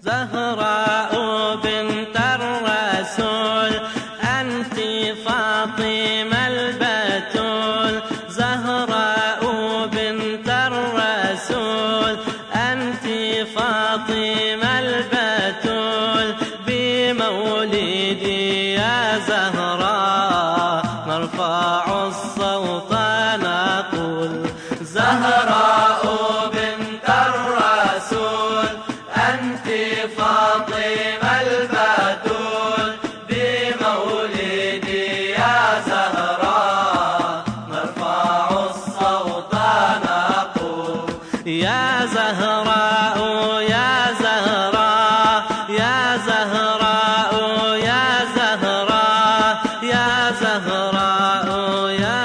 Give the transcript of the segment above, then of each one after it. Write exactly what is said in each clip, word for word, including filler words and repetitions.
زهراء بنت الرسول أنت فاطمة البتول، زهراء بنت الرسول أنت فاطمة البتول، بمولدي يا زهراء نرفع الصوت نقول زهراء بنت الرسول أنت فاطمة البتول، بمولدي يا زهراء نرفع الصوت نقول يا زهراء يا زهراء يا زهراء يا زهراء يا زهراء يا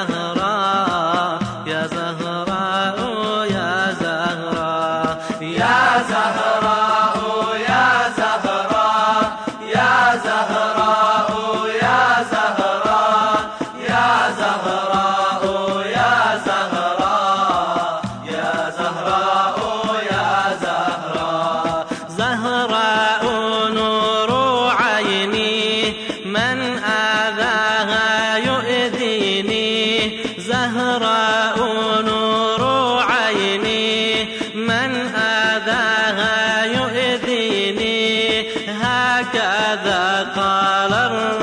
زهراء يا زهراء يا زهراء يا زهراء يا زهراء يا زهراء يا زهراء يا زهراء يا زهراء يا زهراء يا زهراء زهراء نور عيني من آذاها يؤذيني، زهراء نور عيني من آذاها يؤذيني، هكذا قال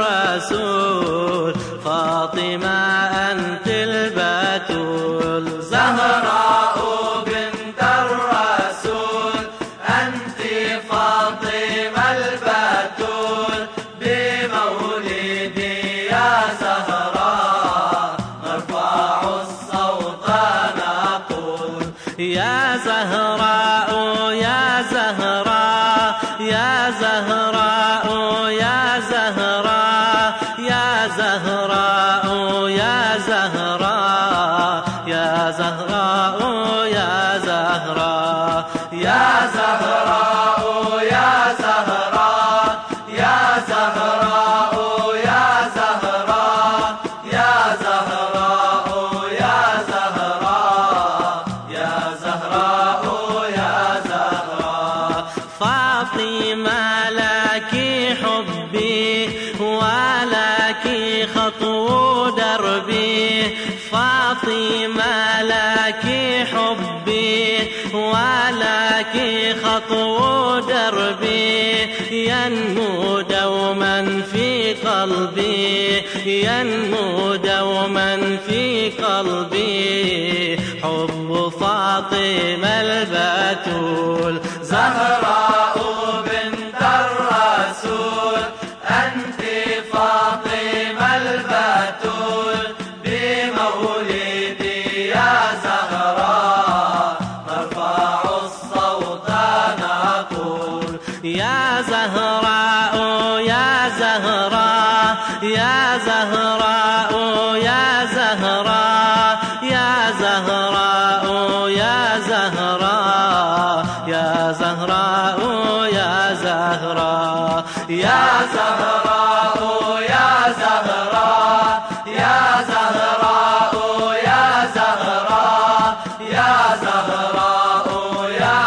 الرسول فاطمة أنت البتول، زهراء بنت الرسول أنت فاطمة البتول، بمولدي يا زهراء نرفع الصوت نقول يا زهراء يا زهراء يا زهراء يا زهراء يا زهراء يا زهراء يا زهراء يا زهراء يا زهراء يا زهراء يا زهراء يا زهراء يا زهراء يا زهراء يا زهراء يا زهراء فاطمة لك حبي ولك خطو دربي، فاطمة لك حبي ولك خطو دربي، ينمو دوما في قلبي ينمو دوما في قلبي حب فاطمة البتول، زهراء بنت الرسول أنت فاطمة البتول، بمولدي يا زهراء نرفع الصوت نقول يا زهراء يا زهراء يا زهراء يا زهراء يا زهراء يا زهراء يا زهراء يا زهراء يا زهراء يا زهراء يا زهراء يا زهراء يا زهراء يا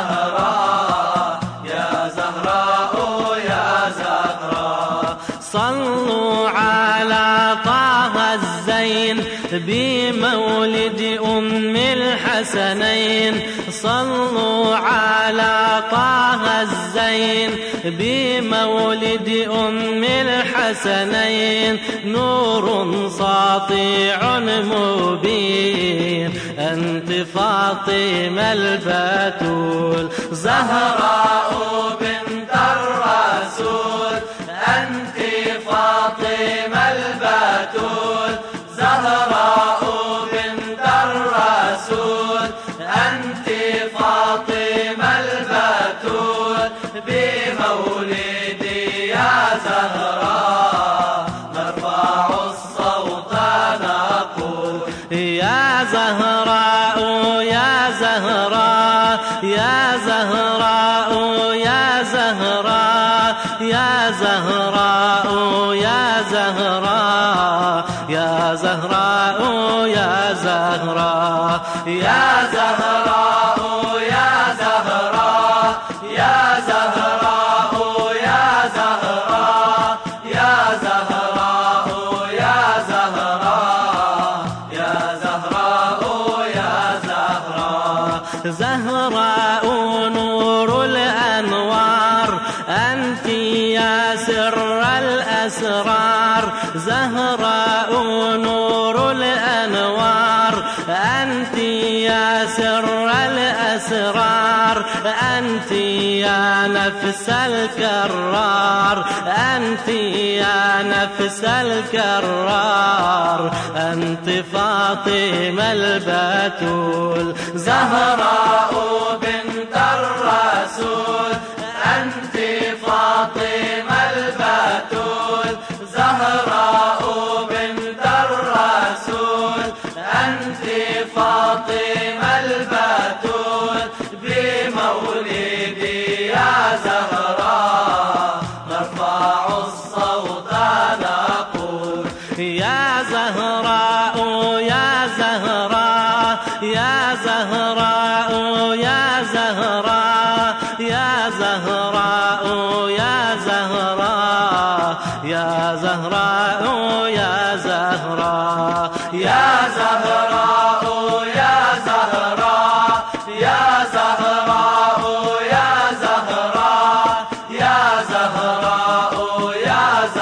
زهراء يا زهراء يا زهراء صلوا على طه الزين بمولد أم الحسنين، صلوا على طه الزين بمولد أم الحسنين، نور ساطع مبين أنت فاطمة البتول، زهراء بنت الرسول أنت فاطمة البتول، زهراء بنت الرسول أنت فاطمة البتول، بمولدي يا زهراء نرفع الصوت نقول يا زهراء يا زهراء يا زهراء يا زهراء يا زهراء يا زهراء يا زهراء يا زهراء يا زهراء يا زهراء يا زهراء زهراء نور الأنوار أنت يا سر الأسرار زهراء نور الأنوار أنت يا سر الأسرار أنت يا نفس الكرار أنت يا نفس الكرار أنت فاطمة البتول زهراء بنت الرسول أنت فاطمة البتول زهراء بنت الرسول أنت فاطمة البتول بمولدي يا زهراء نرفع الصوت نقول يا زهراء يا زهراء يا زهراء يا زهراء يا زهراء يا زهراء يا زهراء يا زهراء يا زهراء يا زهراء يا زهراء يا زهراء يا زهراء يا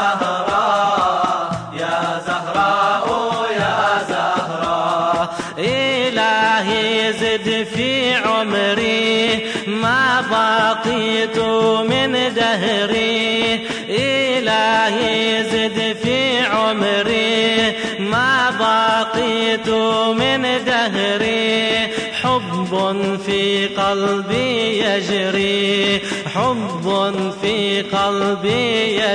زهراء يا زهراء يا زهراء إلهي زد في عمري ما بقيت من دهري إلهي زد في عمري ما بقيت من دهري حب في قلبي يجري حب في قلبي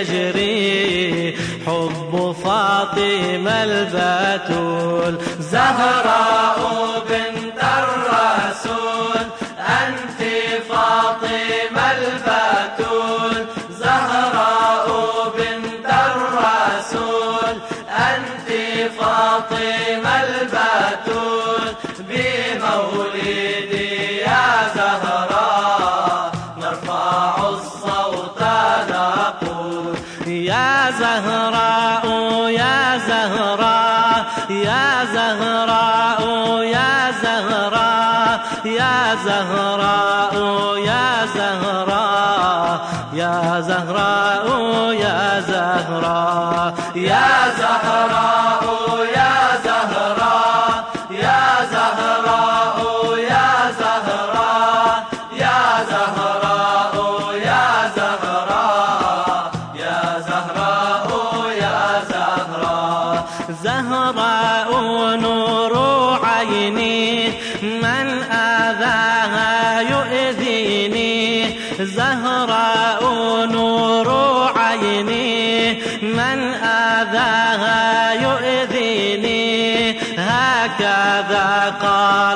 يجري حب فاطمة البتول زهراء بنت الرسول أنت فاطمة البتول زهراء بنت الرسول أنت فاطمة البتول بمولدي يا زهراء نرفع الصوت نقول يا زهراء يا زهراء يا زهراء يا زهراء يا زهراء يا زهراء يا زهراء يا زهراء يا زهراء يا زهراء يا زهراء يا زهراء يا زهراء يا زهراء يا زهراء يا زهراء زهراء نور عيني من آذاها يؤذيني زهراء نور عيني من آذاها يؤذيني هكذا قال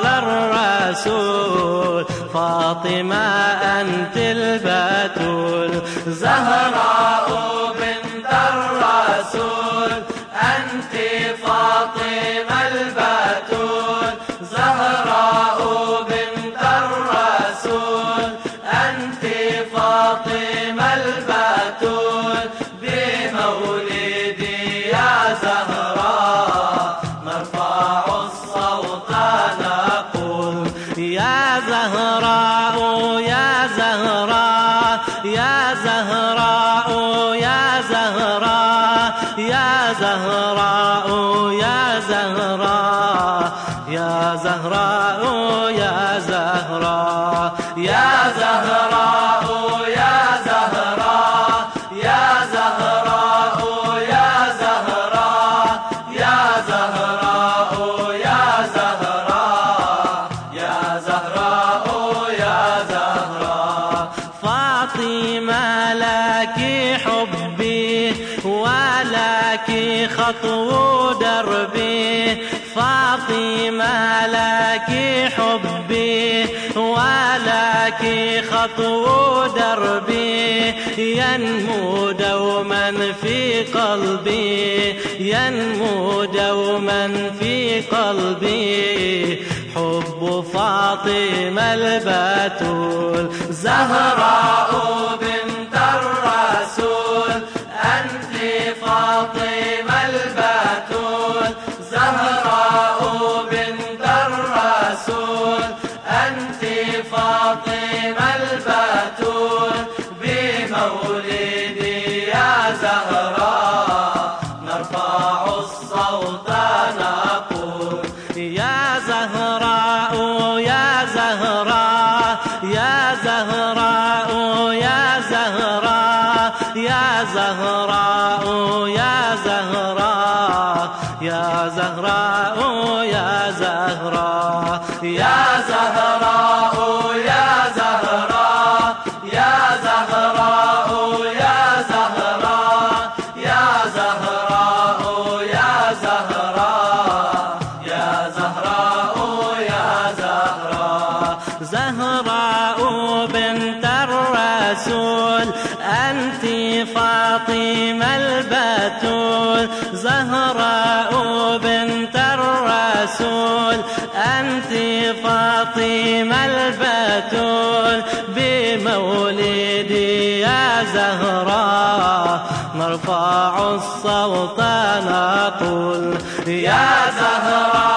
الرسول فاطمة أنت البتول زهراء بنت الرسول أنت فاطمة البتول زهراء بنت الرسول أنت فاطمة البتول بمولدي يا زهراء نرفع الصوت نقول يا زهراء يا زهراء يا زهراء يا زهراء يا زهراء يا زهراء يا زهراء يا زهراء يا زهراء يا زهراء يا زهراء يا زهراء يا زهراء يا زهراء يا زهراء يا زهراء فاطمة لك حبي ولك خطو دربي فاطمة لك حبي ولك خطو دربي ينمو دوما في قلبي ينمو دوما في قلبي حب فاطمة البتول زهراء بنت الرسول أنت فاطمة البتول زهراء بنت الرسول أنت زهراء يا زهراء يا زهراء يا زهراء يا زهراء يا زهراء يا زهراء يا زهراء زهراء بنت الرسول أنت فاطمة البتول زهراء بنت الرسول أنت فاطمة البتول بمولدي يا زهراء نرفع الصوت نقول يا زهراء